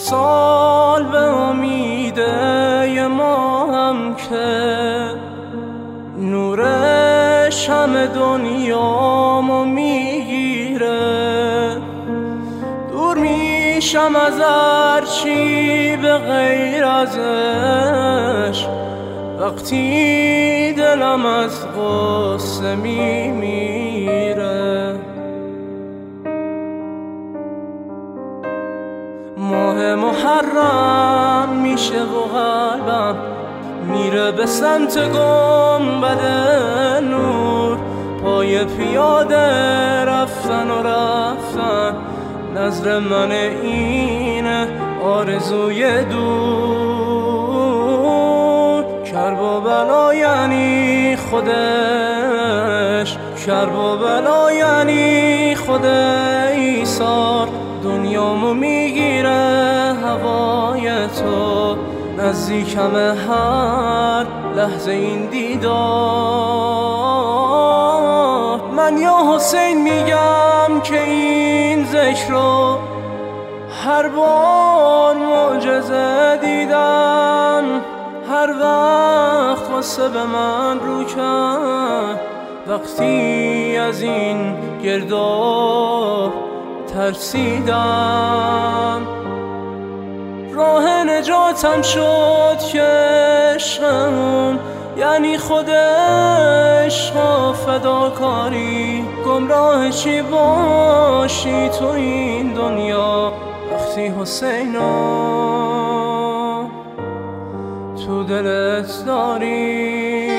سال به امید ما هم که نور شمع دنیامو میگیره. دور میشم از هرچی به غیر ازش وقتی دلم از غصه میمیره. ماه محرم میشه و قلبم میره به سمت گنبد نور. پای پیاده رفتن و رفتن نظر من اینه آرزوی دور. کرب و بلا یعنی خودش، کرب و بلا یعنی خود ایثار. دنیامو میگیره هوای تو، نزدیکم هر لحظه این دیدار. من یا حسین میگم که این ذکر رو هر بار معجزه دیدم. هر وقت واسه به من رو کرد وقتی از این گرداب ترسیدم. راه نجاتم شد که عشقمون یعنی خود عشق و فداکاری. گمراه چی باشی تو این دنیا وقتی حسینو تو دلت داری.